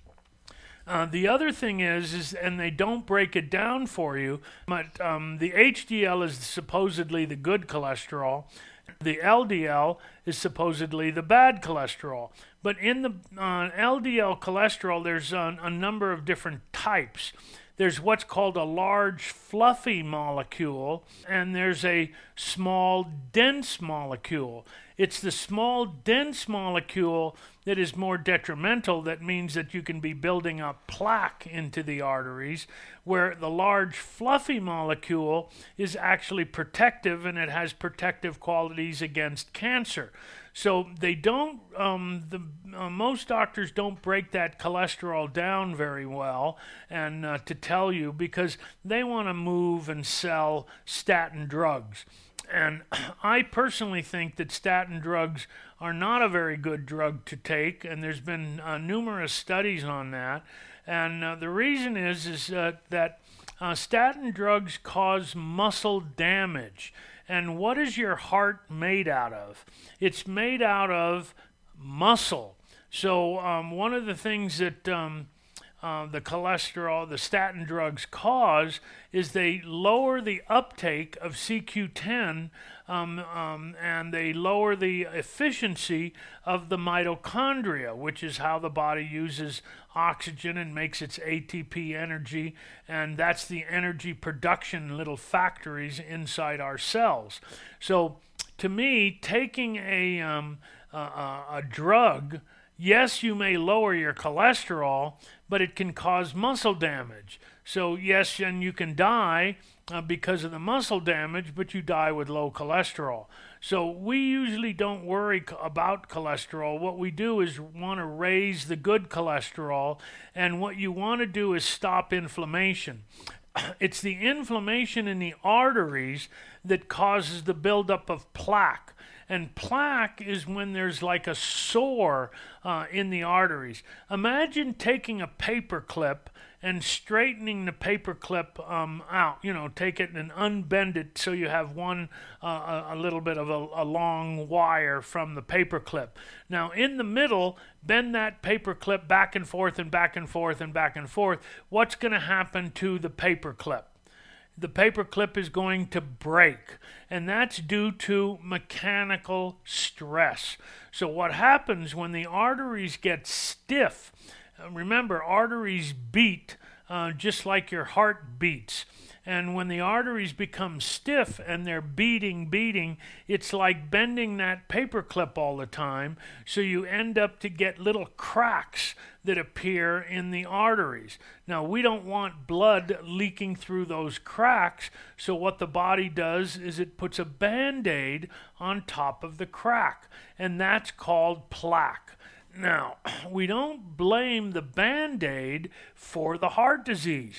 Speaker 2: Uh, the other thing is, is, and they don't break it down for you, but um, the H D L is supposedly the good cholesterol. The L D L is supposedly the bad cholesterol. But in the uh, L D L cholesterol, there's a, a number of different types. There's what's called a large fluffy molecule, and there's a small dense molecule. It's the small dense molecule that is more detrimental. That means that you can be building up plaque into the arteries, where the large fluffy molecule is actually protective, and it has protective qualities against cancer. So they don't, um, the, uh, most doctors don't break that cholesterol down very well and uh, to tell you, because they want to move and sell statin drugs. And I personally think that statin drugs are not a very good drug to take, and there's been uh, numerous studies on that. And uh, the reason is, is uh, that uh, statin drugs cause muscle damage. And what is your heart made out of? It's made out of muscle. So um, one of the things that um, uh, the cholesterol, the statin drugs cause is they lower the uptake of C Q ten um, um, and they lower the efficiency of the mitochondria, which is how the body uses oxygen and makes its A T P energy, and that's the energy production little factories inside our cells. So to me, taking a, um, a, a drug, yes, you may lower your cholesterol, but it can cause muscle damage. So yes, and you can die uh, because of the muscle damage, but you die with low cholesterol. So we usually don't worry c- about cholesterol. What we do is want to raise the good cholesterol, and what you want to do is stop inflammation. It's the inflammation in the arteries that causes the buildup of plaque. And plaque is when there's like a sore uh, in the arteries. Imagine taking a paper clip and straightening the paper clip um, out. You know, take it and unbend it so you have one, uh, a, a little bit of a, a long wire from the paper clip. Now, in the middle, bend that paper clip back and forth and back and forth and back and forth. What's going to happen to the paper clip? The paper clip is going to break, and that's due to mechanical stress. So what happens when the arteries get stiff? Uh, remember, arteries beat uh, just like your heart beats. And when the arteries become stiff and they're beating, beating, it's like bending that paper clip all the time. So you end up to get little cracks that appear in the arteries. Now, we don't want blood leaking through those cracks. So what the body does is it puts a Band-Aid on top of the crack. And that's called plaque. Now, we don't blame the Band-Aid for the heart disease.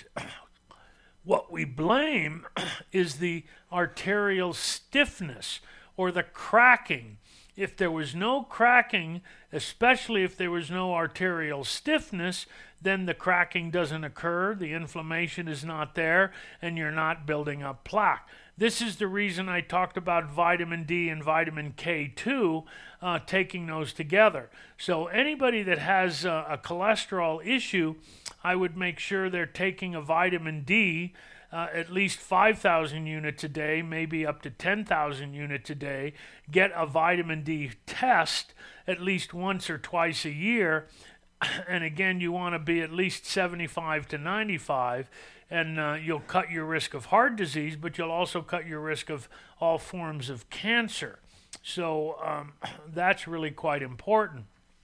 Speaker 2: What we blame is the arterial stiffness or the cracking. If there was no cracking, especially if there was no arterial stiffness, then the cracking doesn't occur, the inflammation is not there, and you're not building up plaque. This is the reason I talked about vitamin D and vitamin K two, uh, taking those together. So anybody that has uh, a cholesterol issue, I would make sure they're taking a vitamin D, uh, at least five thousand units a day, maybe up to ten thousand units a day. Get a vitamin D test at least once or twice a year. And again, you want to be at least seventy-five to ninety-five, and uh, you'll cut your risk of heart disease, but you'll also cut your risk of all forms of cancer. So um, that's really quite important.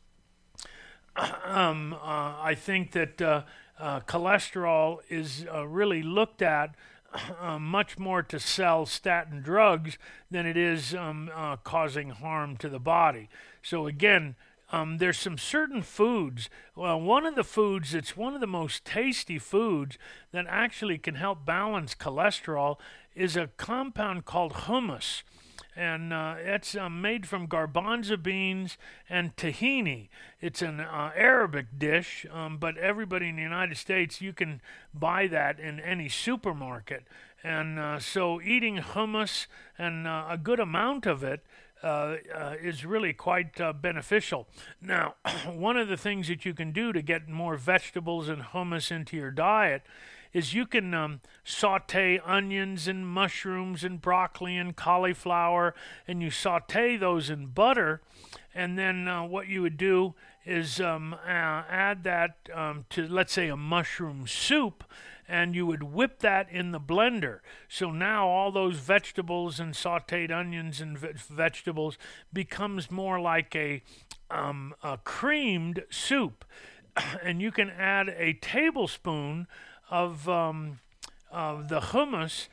Speaker 2: Um, uh, I think that uh, uh, cholesterol is uh, really looked at uh, much more to sell statin drugs than it is um, uh, causing harm to the body. So again, um, there's some certain foods. Well, one of the foods that's one of the most tasty foods that actually can help balance cholesterol is a compound called hummus. And uh, it's uh, made from garbanzo beans and tahini. It's an uh, Arabic dish, um, but everybody in the United States, you can buy that in any supermarket. And uh, so eating hummus and uh, a good amount of it uh, uh, is really quite uh, beneficial. Now, one of the things that you can do to get more vegetables and hummus into your diet is you can um, saute onions and mushrooms and broccoli and cauliflower, and you saute those in butter, and then uh, what you would do is um, uh, add that um, to, let's say, a mushroom soup, and you would whip that in the blender. So now all those vegetables and sauteed onions and ve- vegetables becomes more like a, um, a creamed soup, and you can add a tablespoon of um, of the hummus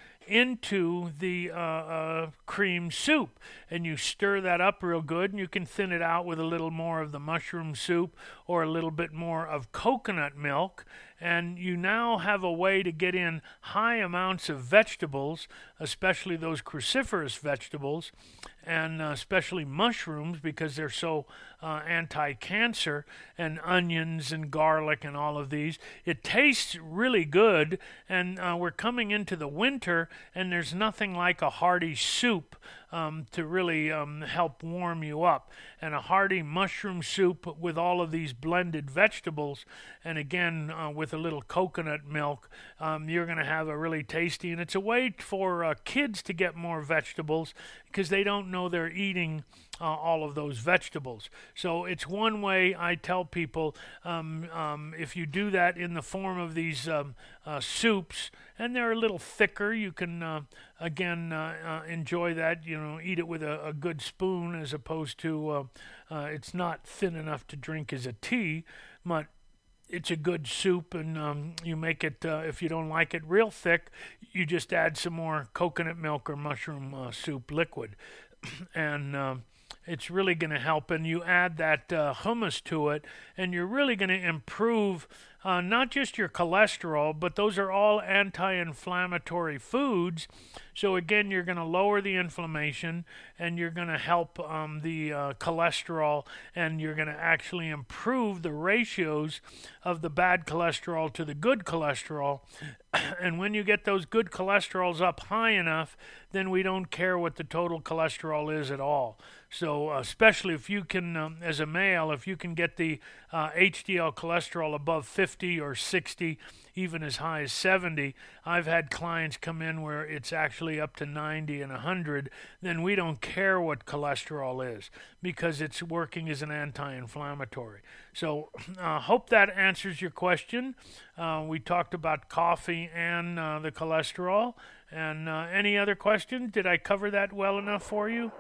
Speaker 2: into the uh, uh, cream soup, and you stir that up real good, and you can thin it out with a little more of the mushroom soup or a little bit more of coconut milk, and you now have a way to get in high amounts of vegetables, especially those cruciferous vegetables, and uh, especially mushrooms because they're so uh, anti-cancer, and onions and garlic and all of these. It tastes really good, and uh, we're coming into the winter, and there's nothing like a hearty soup um, to really um, help warm you up. And a hearty mushroom soup with all of these blended vegetables, and again uh, with a little coconut milk, um, you're going to have a really tasty, and it's a way for uh, kids to get more vegetables because they don't know they're eating uh, all of those vegetables. So it's one way I tell people, um, um, if you do that in the form of these um, uh, soups, and they're a little thicker, you can uh, again uh, uh, enjoy that, you know, eat it with a, a good spoon as opposed to uh, uh, it's not thin enough to drink as a tea, but it's a good soup, and um, you make it, uh, if you don't like it real thick, you just add some more coconut milk or mushroom uh, soup liquid. and uh, it's really going to help. And you add that uh, hummus to it, and you're really going to improve uh, not just your cholesterol, but those are all anti-inflammatory foods. So again, you're going to lower the inflammation, and you're going to help um, the uh, cholesterol, and you're going to actually improve the ratios of the bad cholesterol to the good cholesterol. And when you get those good cholesterols up high enough, then we don't care what the total cholesterol is at all. So uh, especially if you can, um, as a male, if you can get the uh, H D L cholesterol above fifty or sixty, even as high as seventy, I've had clients come in where it's actually up to ninety and one hundred, then we don't care what cholesterol is because it's working as an anti-inflammatory. So I uh, hope that answers your question. Uh, we talked about coffee and uh, the cholesterol. And uh, any other questions? Did I cover that well enough for you?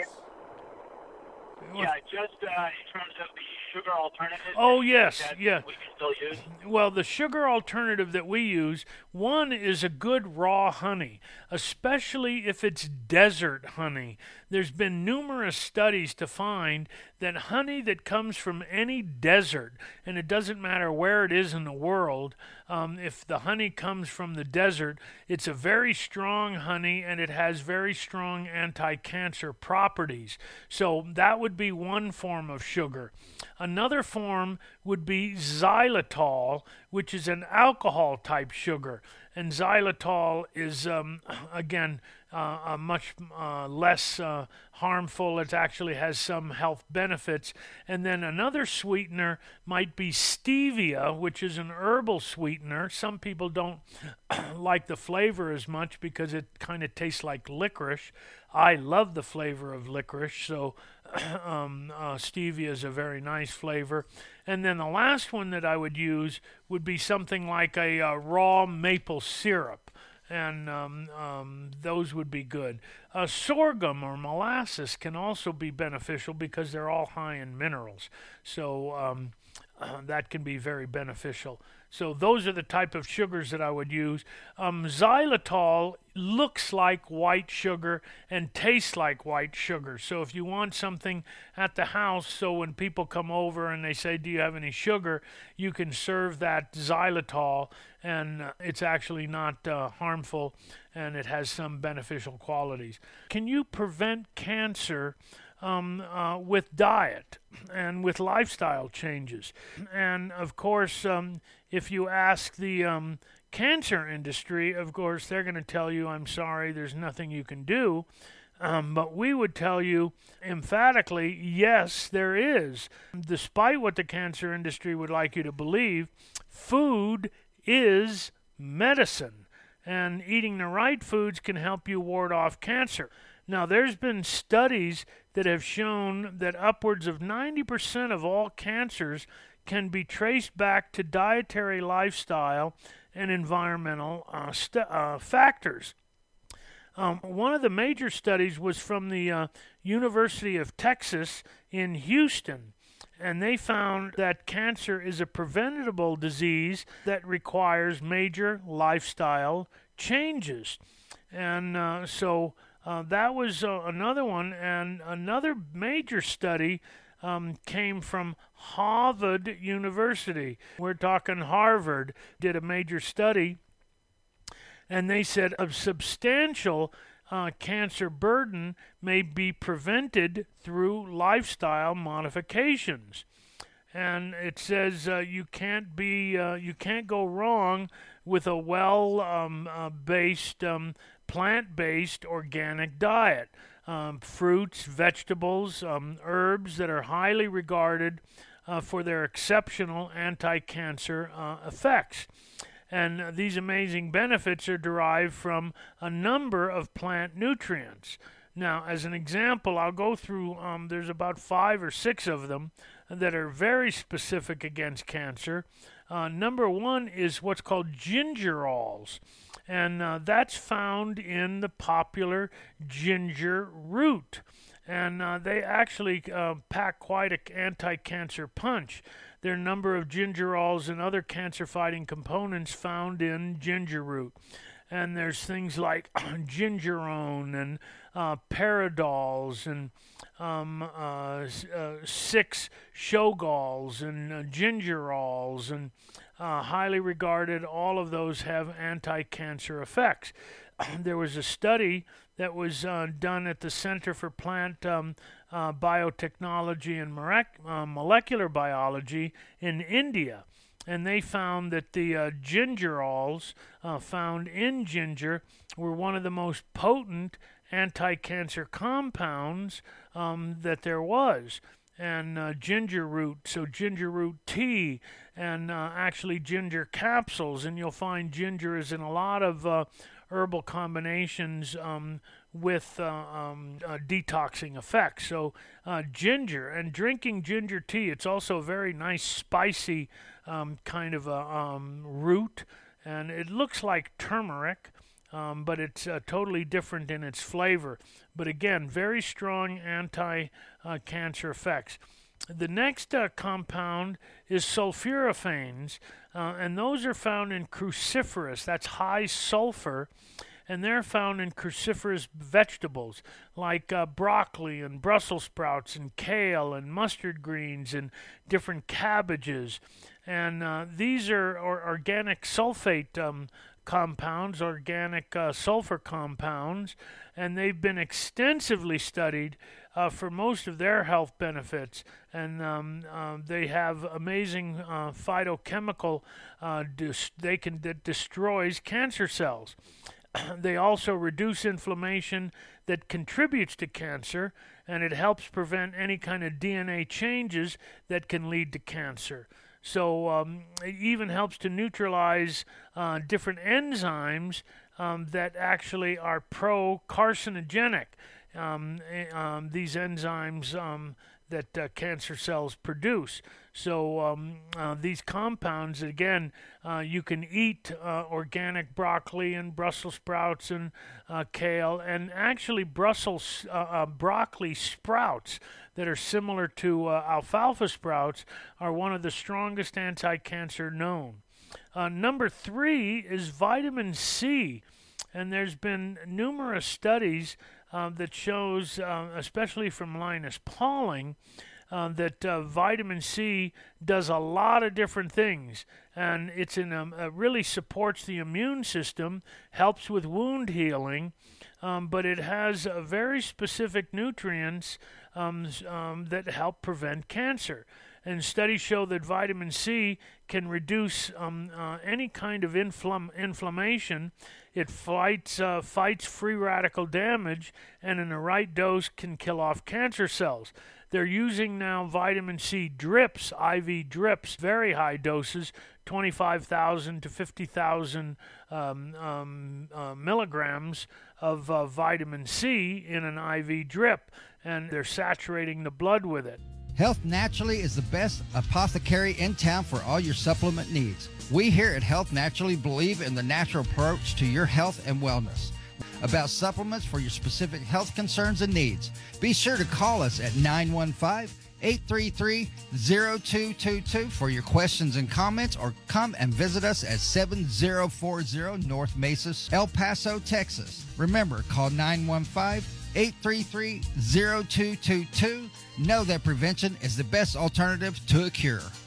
Speaker 6: Yeah, just uh, in terms of the sugar alternative.
Speaker 2: Oh, yes, yeah.
Speaker 6: We can still use.
Speaker 2: Well, the sugar alternative that we use, one is a good raw honey, especially if it's desert honey. There's been numerous studies to find that honey that comes from any desert, and it doesn't matter where it is in the world, um, if the honey comes from the desert, it's a very strong honey, and it has very strong anti-cancer properties. So that would be one form of sugar. Another form would be xylitol, which is an alcohol-type sugar. And xylitol is, um, again, uh, uh, much uh, less uh, harmful. It actually has some health benefits. And then another sweetener might be stevia, which is an herbal sweetener. Some people don't like the flavor as much because it kind of tastes like licorice. I love the flavor of licorice, so um, uh, stevia is a very nice flavor. And then the last one that I would use would be something like a uh, raw maple syrup, and um, um, those would be good. Uh, sorghum or molasses can also be beneficial because they're all high in minerals. So um, uh, that can be very beneficial. So those are the type of sugars that I would use. Um, xylitol looks like white sugar and tastes like white sugar. So if you want something at the house, so when people come over and they say, do you have any sugar, you can serve that xylitol, and uh, it's actually not uh, harmful, and it has some beneficial qualities. Can you prevent cancer Um, uh, with diet and with lifestyle changes? And of course, um, if you ask the um, cancer industry, of course, they're going to tell you, I'm sorry, there's nothing you can do. Um, but we would tell you emphatically, yes, there is. Despite what the cancer industry would like you to believe, food is medicine, and eating the right foods can help you ward off cancer. Now, there's been studies that have shown that upwards of ninety percent of all cancers can be traced back to dietary lifestyle and environmental uh, st- uh, factors. Um, one of the major studies was from the uh, University of Texas in Houston, and they found that cancer is a preventable disease that requires major lifestyle changes. And uh, so Uh, that was uh, another one, and another major study um, came from Harvard University. We're talking Harvard did a major study, and they said a substantial uh, cancer burden may be prevented through lifestyle modifications. And it says uh, you can't be uh, you can't go wrong with a well um, uh, based um, plant-based organic diet. Um, fruits, vegetables, um, herbs that are highly regarded uh, for their exceptional anti-cancer uh, effects. And uh, these amazing benefits are derived from a number of plant nutrients. Now, as an example, I'll go through, um, there's about five or six of them that are very specific against cancer. Uh, number one is what's called gingerols, and uh, that's found in the popular ginger root. And uh, they actually uh, pack quite an anti-cancer punch. There are a number of gingerols and other cancer-fighting components found in ginger root. And there's things like gingerone and uh, paradols and um, uh, uh, six shogols and uh, gingerols and uh, highly regarded. All of those have anti-cancer effects. There was a study that was uh, done at the Center for Plant um, uh, Biotechnology and Morec- uh, Molecular Biology in India. And they found that the uh, gingerols uh, found in ginger were one of the most potent anti-cancer compounds um, that there was. And uh, ginger root, so ginger root tea, and uh, actually ginger capsules. And you'll find ginger is in a lot of uh, herbal combinations um, with uh, um, uh, detoxing effects. So uh, ginger, and drinking ginger tea, it's also a very nice spicy Um, kind of a um, root, and it looks like turmeric, um, but it's uh, totally different in its flavor. But again, very strong anti-cancer uh, effects. The next uh, compound is sulforaphanes, uh, and those are found in cruciferous, that's high sulfur, and they're found in cruciferous vegetables like uh, broccoli and Brussels sprouts and kale and mustard greens and different cabbages. And uh, these are or organic sulfate um, compounds, organic uh, sulfur compounds, and they've been extensively studied uh, for most of their health benefits. And um, uh, they have amazing uh, phytochemical, uh, dis- they can that destroys cancer cells. They also reduce inflammation that contributes to cancer, and it helps prevent any kind of D N A changes that can lead to cancer. So um, it even helps to neutralize uh, different enzymes um, that actually are pro-carcinogenic. Um, um, these enzymes um, that uh, cancer cells produce. So um, uh, these compounds, again, uh, you can eat uh, organic broccoli and Brussels sprouts and uh, kale, and actually Brussels uh, uh, broccoli sprouts that are similar to uh, alfalfa sprouts are one of the strongest anti-cancer known. Uh, number three is vitamin C, and there's been numerous studies uh, that shows, uh, especially from Linus Pauling, Uh, that uh, vitamin C does a lot of different things, and it's in a, uh, really supports the immune system, helps with wound healing, um, but it has uh, very specific nutrients um, um, that help prevent cancer. And studies show that vitamin C can reduce um, uh, any kind of inflam- inflammation. It fights uh, fights free radical damage, and in the right dose can kill off cancer cells. They're using now vitamin C drips, I V drips, very high doses, twenty-five thousand to fifty thousand um, um, uh, milligrams of uh, vitamin C in an I V drip, and they're saturating the blood with it.
Speaker 3: Health Naturally is the best apothecary in town for all your supplement needs. We here at Health Naturally believe in the natural approach to your health and wellness. About supplements for your specific health concerns and needs, be sure to call us at nine one five, eight three three, zero two two two for your questions and comments, or come and visit us at seven zero four zero North Mesa, El Paso, Texas. Remember, call nine one five, eight three three, zero two two two. Know that prevention is the best alternative to a cure.